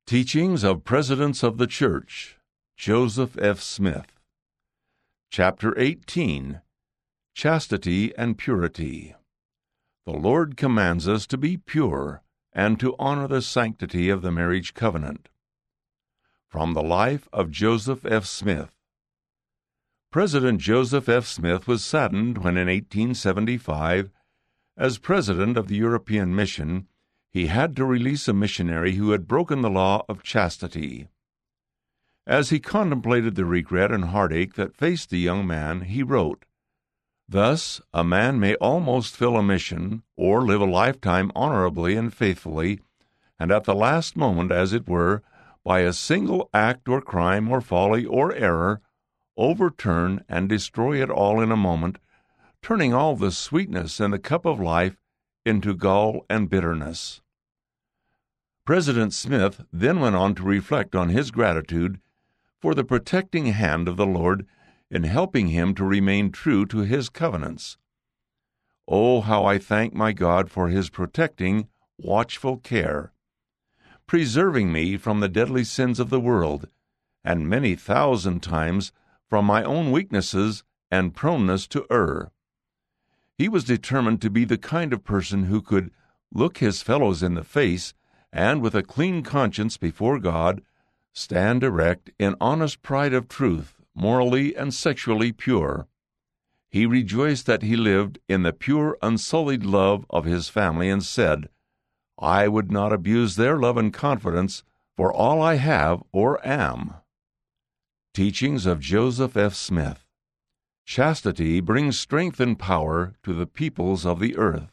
Teachings of Presidents of the Church, Joseph F. Smith. Chapter 18, Chastity and Purity. The Lord commands us to be pure and to honor the sanctity of the marriage covenant. From the life of Joseph F. Smith. President Joseph F. Smith was saddened when in 1875, as president of the European Mission, he had to release a missionary who had broken the law of chastity. As he contemplated the regret and heartache that faced the young man, he wrote, "Thus, a man may almost fill a mission, or live a lifetime honorably and faithfully, and at the last moment, as it were, by a single act or crime or folly or error, overturn and destroy it all in a moment, turning all the sweetness in the cup of life into gall and bitterness." President Smith then went on to reflect on his gratitude for the protecting hand of the Lord in helping him to remain true to his covenants. "Oh, how I thank my God for his protecting, watchful care, preserving me from the deadly sins of the world, and many thousand times from my own weaknesses and proneness to err." He was determined to be the kind of person who could look his fellows in the face and, with a clean conscience before God, stand erect in honest pride of truth, morally and sexually pure. He rejoiced that he lived in the pure, unsullied love of his family and said, "I would not abuse their love and confidence for all I have or am." Teachings of Joseph F. Smith. Chastity brings strength and power to the peoples of the earth.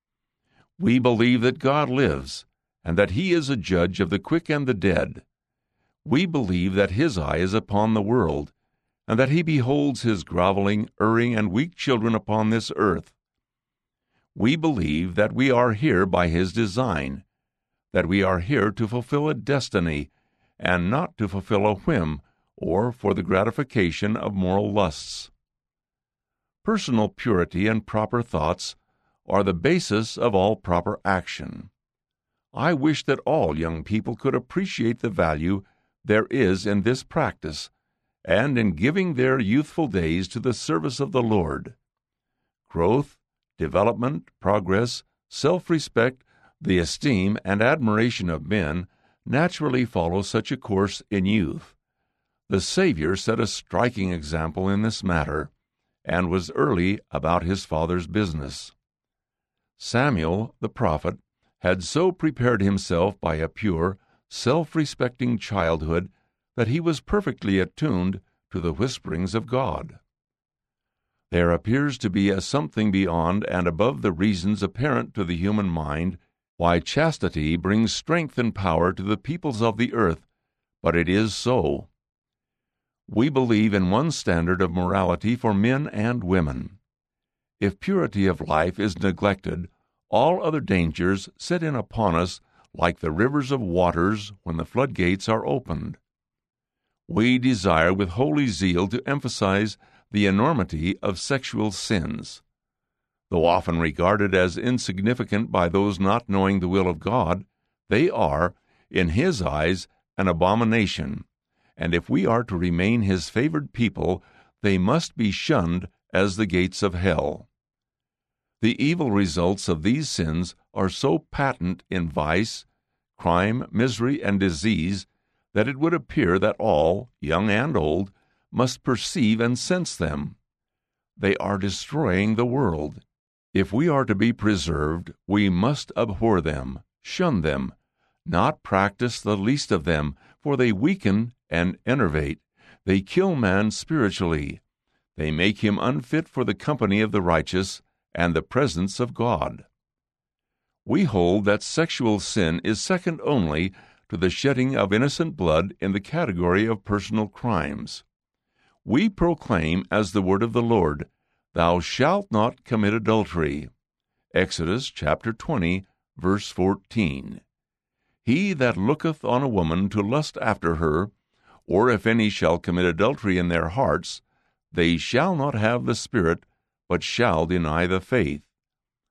We believe that God lives, and that He is a judge of the quick and the dead. We believe that His eye is upon the world, and that He beholds His groveling, erring, and weak children upon this earth. We believe that we are here by His design, that we are here to fulfill a destiny, and not to fulfill a whim or for the gratification of moral lusts. Personal purity and proper thoughts are the basis of all proper action. I wish that all young people could appreciate the value there is in this practice, and in giving their youthful days to the service of the Lord. Growth, development, progress, self-respect, the esteem and admiration of men naturally follow such a course in youth. The Savior set a striking example in this matter, and was early about his Father's business. Samuel, the prophet, had so prepared himself by a pure, self-respecting childhood that he was perfectly attuned to the whisperings of God. There appears to be a something beyond and above the reasons apparent to the human mind why chastity brings strength and power to the peoples of the earth, but it is so. We believe in one standard of morality for men and women. If purity of life is neglected, all other dangers set in upon us like the rivers of waters when the floodgates are opened. We desire with holy zeal to emphasize the enormity of sexual sins. Though often regarded as insignificant by those not knowing the will of God, they are, in His eyes, an abomination, and if we are to remain His favored people, they must be shunned as the gates of hell. The evil results of these sins are so patent in vice, crime, misery, and disease that it would appear that all, young and old, must perceive and sense them. They are destroying the world. If we are to be preserved, we must abhor them, shun them, not practice the least of them, for they weaken and enervate. They kill man spiritually. They make him unfit for the company of the righteous and the presence of God. We hold that sexual sin is second only to the shedding of innocent blood in the category of personal crimes. We proclaim as the word of the Lord, "Thou shalt not commit adultery." Exodus chapter 20, verse 14. "He that looketh on a woman to lust after her, or if any shall commit adultery in their hearts, they shall not have the Spirit, but shall deny the faith."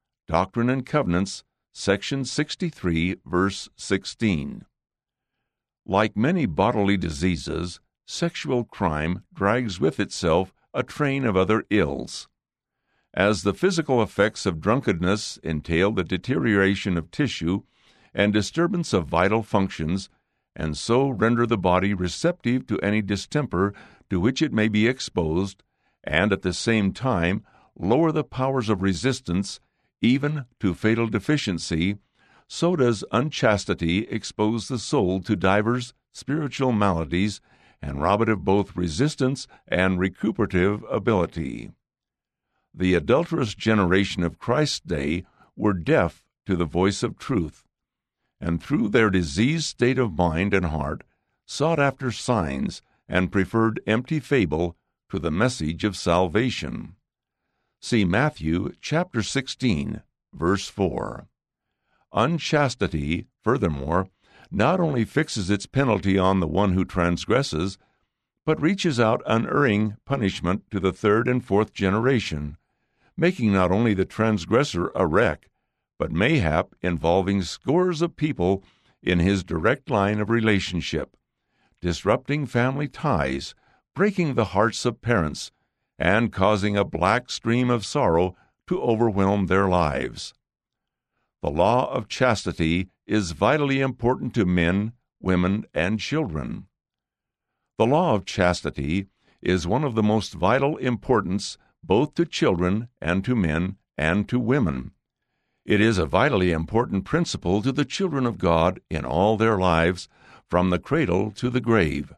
Doctrine and Covenants, section 63, verse 16. Like many bodily diseases, sexual crime drags with itself a train of other ills. As the physical effects of drunkenness entail the deterioration of tissue and disturbance of vital functions, and so render the body receptive to any distemper to which it may be exposed, and at the same time lower the powers of resistance even to fatal deficiency, so does unchastity expose the soul to divers spiritual maladies and rob it of both resistance and recuperative ability. The adulterous generation of Christ's day were deaf to the voice of truth, and through their diseased state of mind and heart sought after signs and preferred empty fable to the message of salvation. See Matthew chapter 16, verse 4. Unchastity, furthermore, not only fixes its penalty on the one who transgresses, but reaches out unerring punishment to the third and fourth generation, making not only the transgressor a wreck, but mayhap involving scores of people in his direct line of relationship, disrupting family ties, breaking the hearts of parents, and causing a black stream of sorrow to overwhelm their lives. The law of chastity is vitally important to men, women, and children. The law of chastity is one of the most vital importance both to children and to men and to women. It is a vitally important principle to the children of God in all their lives, from the cradle to the grave.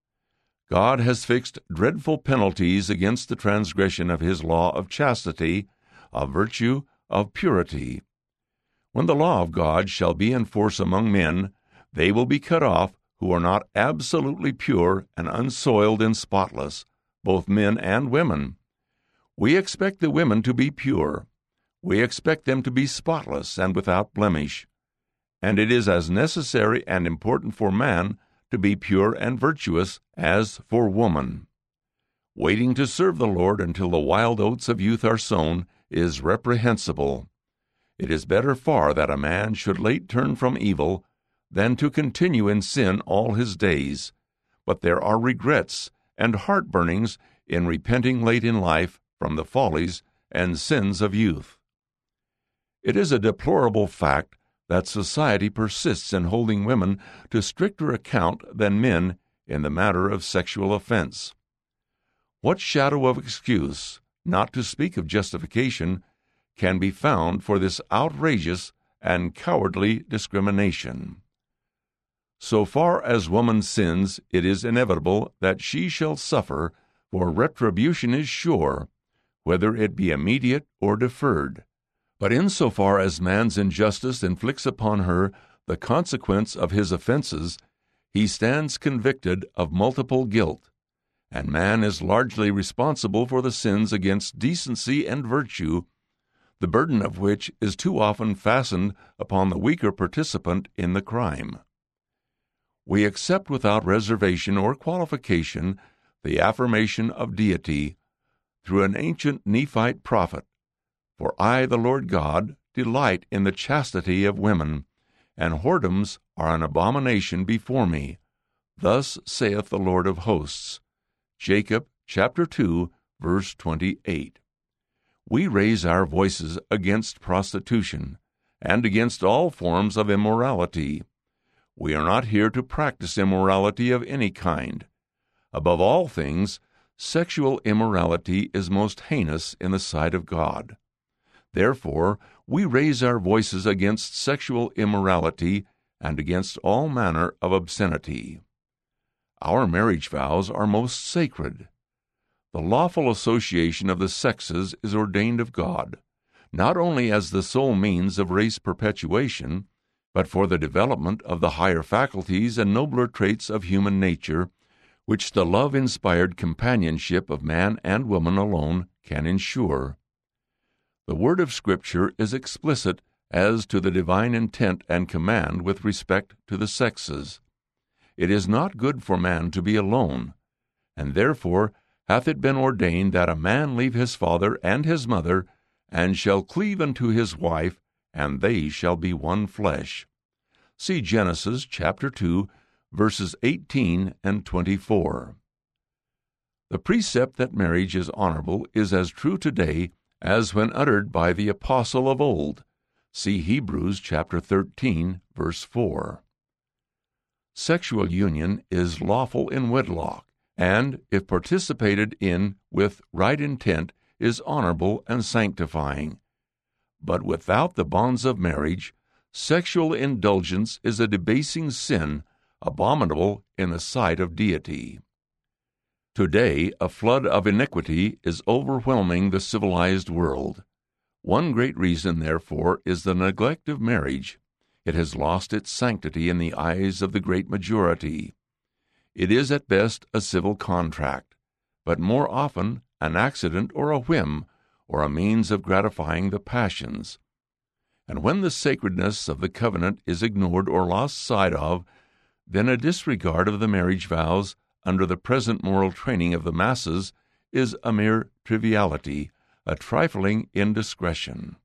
God has fixed dreadful penalties against the transgression of His law of chastity, of virtue, of purity. When the law of God shall be in force among men, they will be cut off who are not absolutely pure and unsoiled and spotless, both men and women. We expect the women to be pure. We expect them to be spotless and without blemish. And it is as necessary and important for man to be pure and virtuous as for woman. Waiting to serve the Lord until the wild oats of youth are sown is reprehensible. It is better far that a man should late turn from evil than to continue in sin all his days. But there are regrets and heartburnings in repenting late in life from the follies and sins of youth. It is a deplorable fact that society persists in holding women to stricter account than men in the matter of sexual offense. What shadow of excuse, not to speak of justification, can be found for this outrageous and cowardly discrimination? So far as woman sins, it is inevitable that she shall suffer, for retribution is sure, whether it be immediate or deferred. But insofar as man's injustice inflicts upon her the consequence of his offenses, he stands convicted of multiple guilt, and man is largely responsible for the sins against decency and virtue, the burden of which is too often fastened upon the weaker participant in the crime. We accept without reservation or qualification the affirmation of deity through an ancient Nephite prophet. For I, the Lord God, delight in the chastity of women, and whoredoms are an abomination before me. Thus saith the Lord of hosts. Jacob chapter 2, verse 28. We raise our voices against prostitution, and against all forms of immorality. We are not here to practice immorality of any kind. Above all things, sexual immorality is most heinous in the sight of God. Therefore, we raise our voices against sexual immorality and against all manner of obscenity. Our marriage vows are most sacred. The lawful association of the sexes is ordained of God, not only as the sole means of race perpetuation, but for the development of the higher faculties and nobler traits of human nature, which the love-inspired companionship of man and woman alone can ensure. The word of Scripture is explicit as to the divine intent and command with respect to the sexes. It is not good for man to be alone, and therefore hath it been ordained that a man leave his father and his mother, and shall cleave unto his wife, and they shall be one flesh. See Genesis chapter 2, verses 18 and 24. The precept that marriage is honorable is as true today as when uttered by the apostle of old. See Hebrews chapter 13, verse 4. Sexual union is lawful in wedlock, and, if participated in with right intent, is honorable and sanctifying. But without the bonds of marriage, sexual indulgence is a debasing sin, abominable in the sight of deity. Today, a flood of iniquity is overwhelming the civilized world. One great reason, therefore, is the neglect of marriage. It has lost its sanctity in the eyes of the great majority. It is at best a civil contract, but more often an accident or a whim, or a means of gratifying the passions. And when the sacredness of the covenant is ignored or lost sight of, then a disregard of the marriage vows under the present moral training of the masses is a mere triviality, a trifling indiscretion.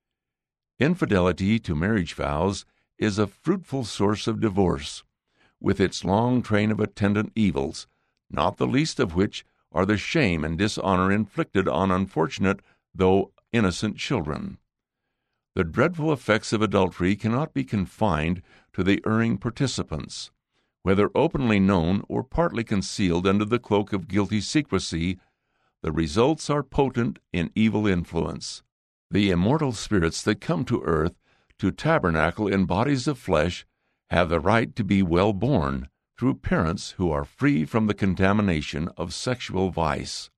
Infidelity to marriage vows is a fruitful source of divorce, with its long train of attendant evils, not the least of which are the shame and dishonor inflicted on unfortunate though innocent children. The dreadful effects of adultery cannot be confined to the erring participants. Whether openly known or partly concealed under the cloak of guilty secrecy, the results are potent in evil influence. The immortal spirits that come to earth to tabernacle in bodies of flesh have the right to be well born through parents who are free from the contamination of sexual vice.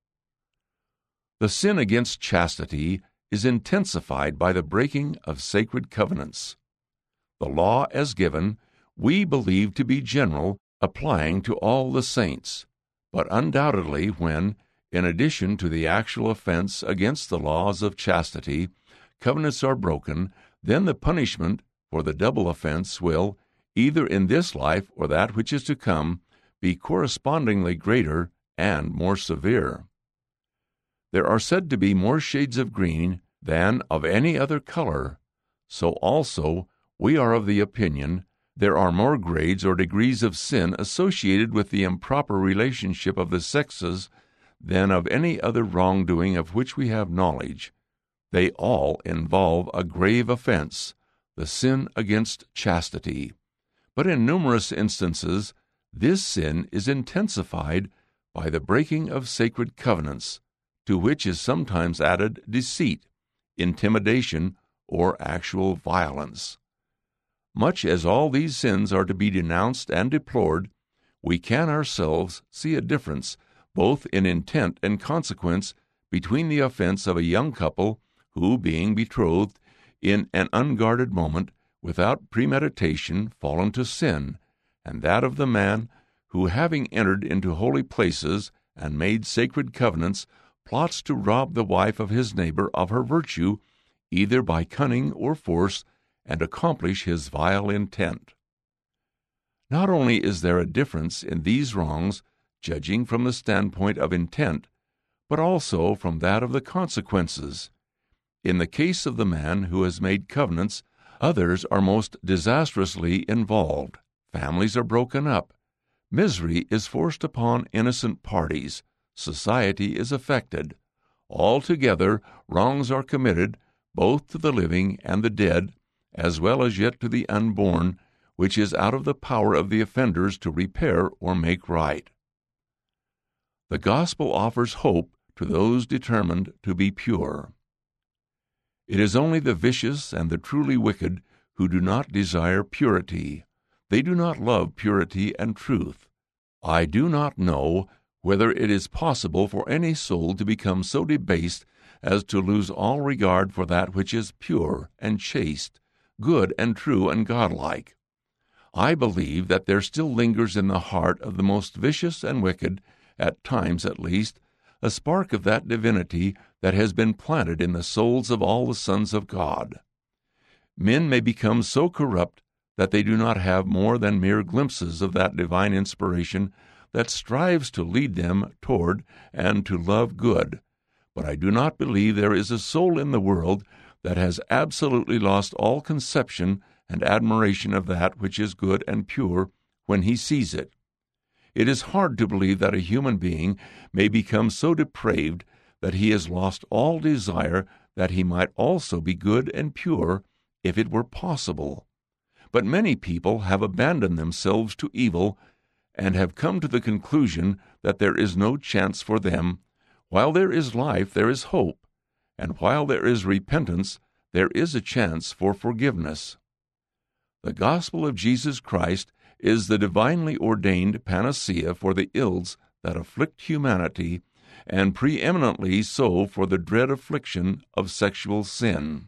The sin against chastity is intensified by the breaking of sacred covenants. The law as given we believe to be general, applying to all the saints, but undoubtedly when, in addition to the actual offense against the laws of chastity, covenants are broken, then the punishment for the double offense will, either in this life or that which is to come, be correspondingly greater and more severe. There are said to be more shades of green than of any other color, so also we are of the opinion there are more grades or degrees of sin associated with the improper relationship of the sexes than of any other wrongdoing of which we have knowledge. They all involve a grave offense, the sin against chastity. But in numerous instances, this sin is intensified by the breaking of sacred covenants, to which is sometimes added deceit, intimidation, or actual violence. Much as all these sins are to be denounced and deplored, we can ourselves see a difference, both in intent and consequence, between the offense of a young couple who, being betrothed, in an unguarded moment, without premeditation, fall into sin, and that of the man who, having entered into holy places and made sacred covenants, plots to rob the wife of his neighbor of her virtue, either by cunning or force, and accomplish his vile intent. Not only is there a difference in these wrongs, judging from the standpoint of intent, but also from that of the consequences. In the case of the man who has made covenants, others are most disastrously involved. Families are broken up. Misery is forced upon innocent parties. Society is affected. Altogether, wrongs are committed, both to the living and the dead, as well as yet to the unborn, which is out of the power of the offenders to repair or make right. The gospel offers hope to those determined to be pure. It is only the vicious and the truly wicked who do not desire purity. They do not love purity and truth. I do not know whether it is possible for any soul to become so debased as to lose all regard for that which is pure and chaste, good and true and godlike. I believe that there still lingers in the heart of the most vicious and wicked, at times at least, a spark of that divinity that has been planted in the souls of all the sons of God. Men may become so corrupt that they do not have more than mere glimpses of that divine inspiration that strives to lead them toward and to love good. But I do not believe there is a soul in the world that has absolutely lost all conception and admiration of that which is good and pure, when he sees it. It is hard to believe that a human being may become so depraved that he has lost all desire that he might also be good and pure, if it were possible. But many people have abandoned themselves to evil and have come to the conclusion that there is no chance for them. While there is life, there is hope, and while there is repentance, there is a chance for forgiveness. The gospel of Jesus Christ is the divinely ordained panacea for the ills that afflict humanity, and preeminently so for the dread affliction of sexual sin.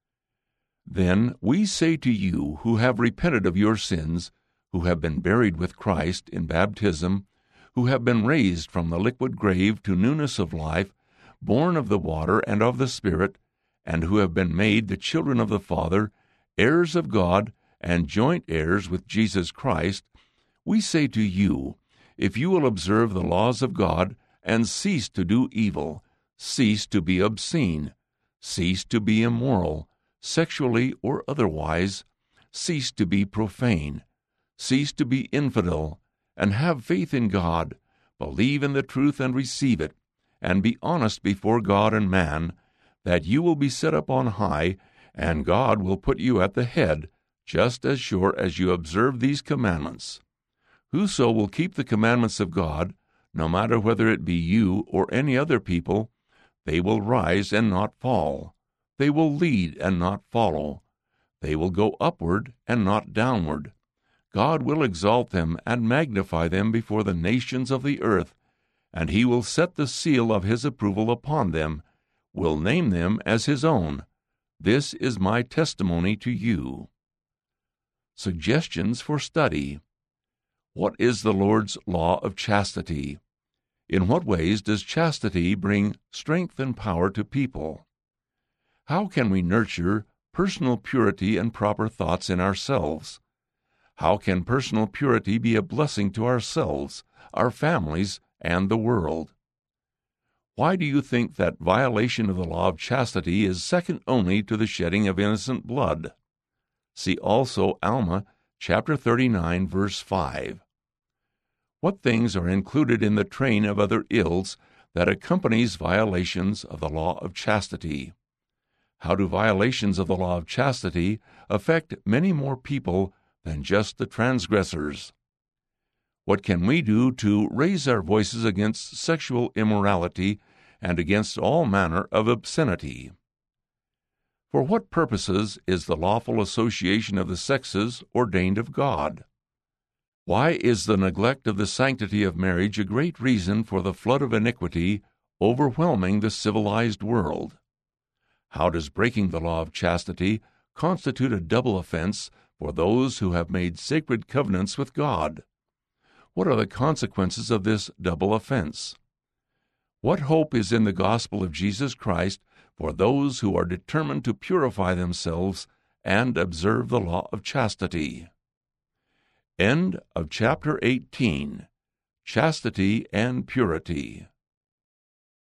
Then we say to you who have repented of your sins, who have been buried with Christ in baptism, who have been raised from the liquid grave to newness of life, born of the water and of the Spirit, and who have been made the children of the Father, heirs of God, and joint heirs with Jesus Christ, we say to you, if you will observe the laws of God, and cease to do evil, cease to be obscene, cease to be immoral, sexually or otherwise, cease to be profane, cease to be infidel, and have faith in God, believe in the truth and receive it, and be honest before God and man, that you will be set up on high, and God will put you at the head, just as sure as you observe these commandments. Whoso will keep the commandments of God, no matter whether it be you or any other people, they will rise and not fall. They will lead and not follow. They will go upward and not downward. God will exalt them and magnify them before the nations of the earth, and he will set the seal of his approval upon them, will name them as his own. This is my testimony to you. Suggestions for study. What is the Lord's law of chastity? In what ways does chastity bring strength and power to people? How can we nurture personal purity and proper thoughts in ourselves? How can personal purity be a blessing to ourselves, our families, and the world? Why do you think that violation of the law of chastity is second only to the shedding of innocent blood? See also Alma, chapter 39, verse 5. What things are included in the train of other ills that accompanies violations of the law of chastity? How do violations of the law of chastity affect many more people than just the transgressors? What can we do to raise our voices against sexual immorality and against all manner of obscenity? For what purposes is the lawful association of the sexes ordained of God? Why is the neglect of the sanctity of marriage a great reason for the flood of iniquity overwhelming the civilized world? How does breaking the law of chastity constitute a double offense for those who have made sacred covenants with God? What are the consequences of this double offense? What hope is in the gospel of Jesus Christ for those who are determined to purify themselves and observe the law of chastity? End of chapter 18. Chastity and Purity.